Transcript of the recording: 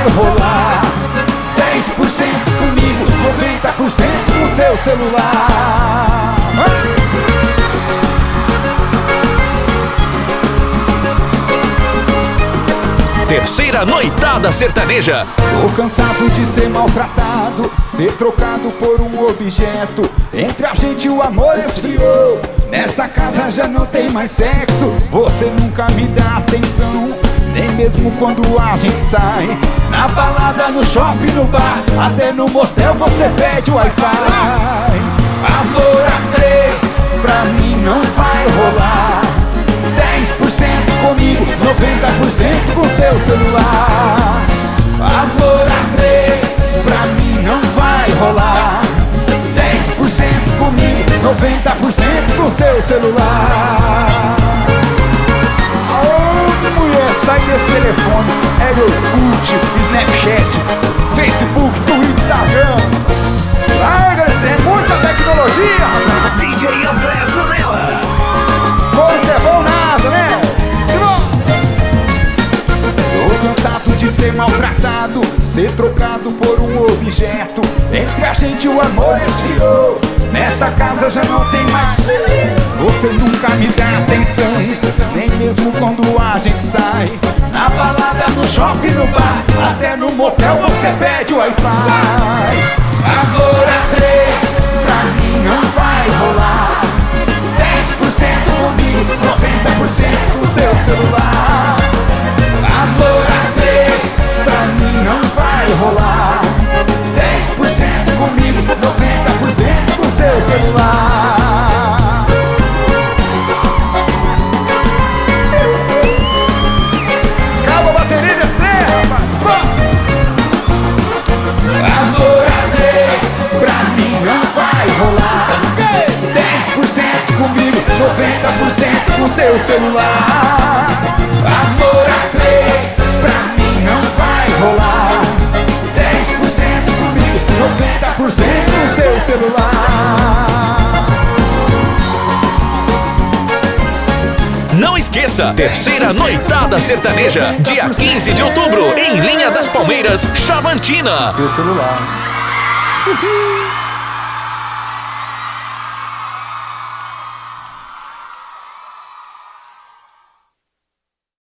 vai rolar. 10% comigo, 90% com seu celular. Terceira noitada sertaneja. Tô cansado de ser maltratado, ser trocado por um objeto. Entre a gente o amor esfriou, nessa casa já não tem mais sexo. Você nunca me dá atenção, nem mesmo quando a gente sai. Na balada, no shopping, no bar, até no motel você pede Wi-Fi. Amor a três, pra mim não vai rolar. 10% comigo, 90% com seu celular. Amor a três, pra mim não vai rolar. 10% comigo, 90% com seu celular. Aô, mulher, sai desse telefone. É Orkut, Snapchat, Facebook, Twitter, Instagram. Ai, galera, é muita tecnologia, rapaz. DJ André Zanella. Bom que é bom nada, né? Tô cansado de ser maltratado, ser trocado por um objeto. Entre a gente o amor esfriou, nessa casa já não tem mais. Você nunca me dá atenção, nem mesmo quando a gente sai. Na balada, no shopping, no bar, até no motel você pede Wi-Fi. Amor a três, pra mim não vai rolar. 10% comigo, 90% com seu celular. Amor a três, pra mim não vai rolar. 10% comigo, 90% com seu celular. Calma a bateria de estrela, rapaz. Amor a três, pra mim não vai rolar. 10% comigo, 90% com seu celular. Amor a três, pra mim não vai rolar. 10% comigo, 90% com seu celular. Não esqueça, terceira noitada sertaneja, dia 15 de outubro, em Linha das Palmeiras, Chavantina. Seu celular. Uhul.